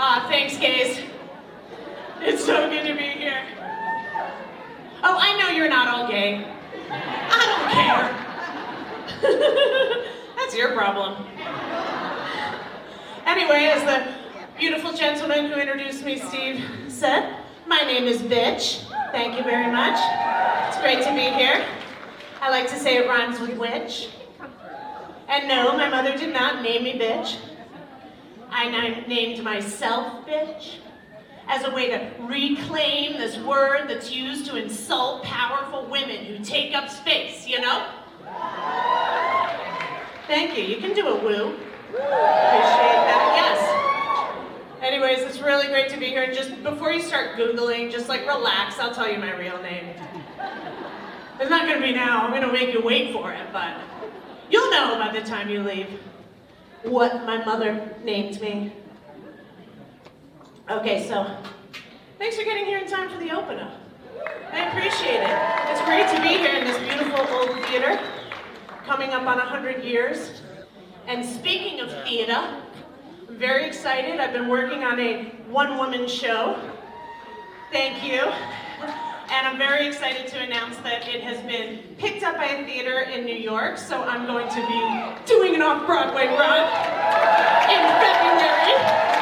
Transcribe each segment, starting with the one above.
Thanks, gays. It's so good to be here. Oh, I know you're not all gay. I don't care. That's your problem. Anyway, as the beautiful gentleman who introduced me, Steve, said, my name is Bitch. Thank you very much. It's great to be here. I like to say it rhymes with witch. And no, my mother did not name me Bitch. I named myself Bitch as a way to reclaim this word that's used to insult powerful women who take up space, you know? Thank you. You can do a woo. Appreciate that. Yes. Anyways, it's really great to be here. Just before you start Googling, just like relax. I'll tell you my real name. It's not going to be now. I'm going to make you wait for it, but you'll know by the time you leave what my mother named me. Okay, so thanks for getting here in time for the opener. I appreciate it. It's great to be here in this beautiful old theater, coming up on 100 years. And speaking of theater, I'm very excited. I've been working on a one-woman show. Thank you. And I'm very excited to announce that it has been picked up by a theater in New York, so I'm going to be doing an off-Broadway run in February.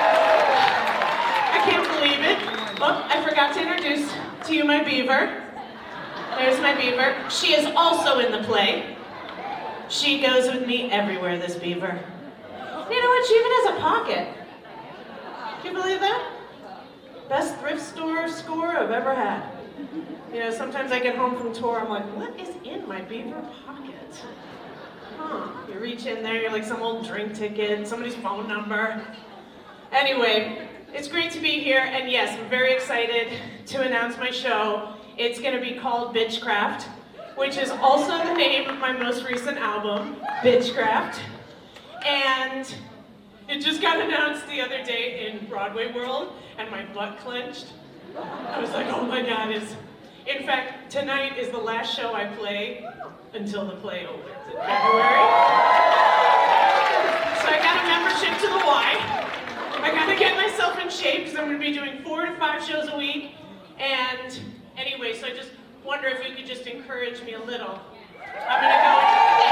I can't believe it. Oh, I forgot to introduce to you my beaver. There's my beaver. She is also in the play. She goes with me everywhere, this beaver. You know what? She even has a pocket. Can you believe that? Best thrift store score I've ever had. You know, sometimes I get home from tour, I'm like, what is in my beaver pocket? You reach in there, you're like some old drink ticket, somebody's phone number. Anyway, it's great to be here, and yes, I'm very excited to announce my show. It's gonna be called Bitchcraft, which is also the name of my most recent album, Bitchcraft. And it just got announced the other day in Broadway World, and my butt clenched. I was like, oh my God, in fact, tonight is the last show I play until the play opens in February. So I got a membership to the Y. I gotta get myself in shape because I'm gonna be doing 4 to 5 shows a week. And anyway, so I just wonder if you could just encourage me a little. I'm gonna go,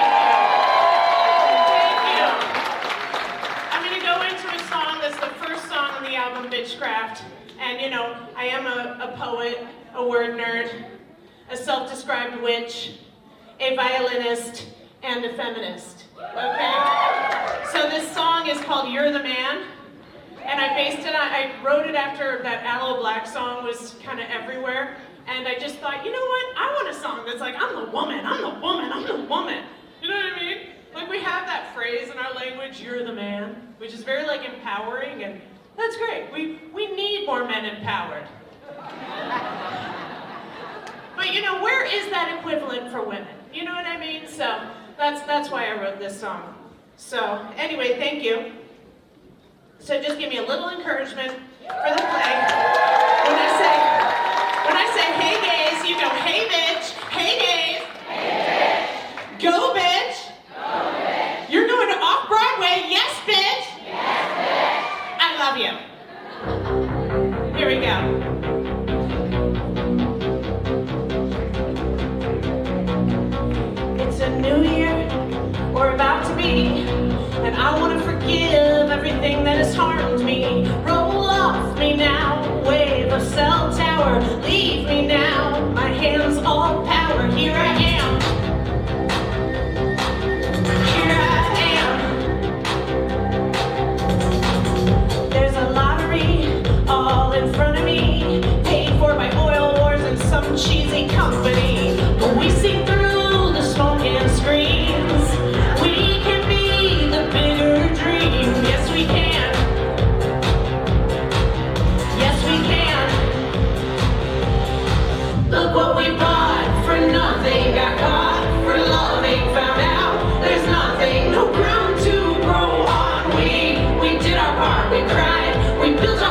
thank you. I'm gonna go into a song that's the first song on the album, Bitchcraft. And you know, I am a poet, a word nerd, a self-described witch, a violinist, and a feminist, okay? So this song is called You're the Man, and I wrote it after that Aloe Blacc song was kind of everywhere, and I just thought, you know what, I want a song that's like, I'm the woman, I'm the woman, I'm the woman. You know what I mean? Like we have that phrase in our language, you're the man, which is very like empowering, and that's great. We need more men empowered. But you know, where is that equivalent for women? You know what I mean? So that's why I wrote this song. So anyway, thank you. So just give me a little encouragement for the play. When I say hey gays, you go hey bitch, hey gays. Hey bitch. Go bitch. Go bitch. You're going to off-Broadway, yes bitch. Yes bitch. I love you. Here we go. It's a new year, or about to be, and I want to forgive everything that has harmed me. Roll off me now, wave a cell tower, leave me now, my hands all power, here I am. Here I am. There's a lottery all in front of me, paid for by oil wars and some cheesy company. But we see through the smoke and screams. We can be the bigger dream. Yes, we can. Yes, we can. Look what we bought for nothing. Got caught for loving. Found out there's nothing, no ground to grow on. We did our part. We cried. We built our